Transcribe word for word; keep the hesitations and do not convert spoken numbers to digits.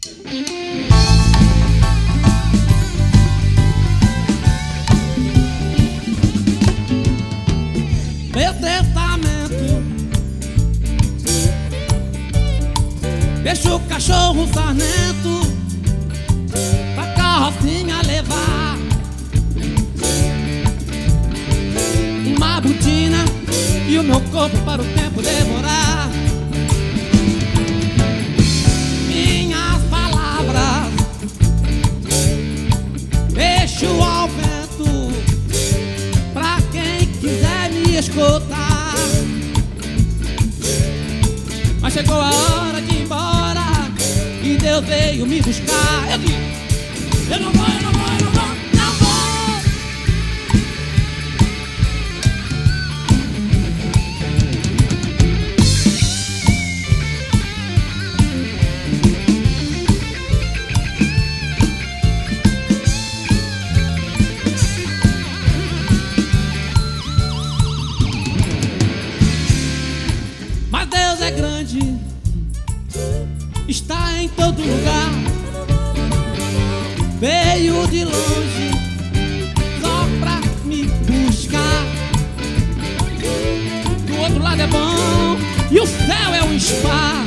Meu testamento: deixa o cachorro sarnento pra carrocinha levar uma botina e o meu corpo para o tempo devorar. Minhas palavras deixo ao vento pra quem quiser me escutar. Mas chegou a hora de ir embora e Deus veio me buscar. Eu disse: eu não vou, eu não vou, eu não vou, não vou. Mas Deus é grande, está em todo lugar. Veio de longe só pra me buscar. Do outro lado é bom e o céu é um spa.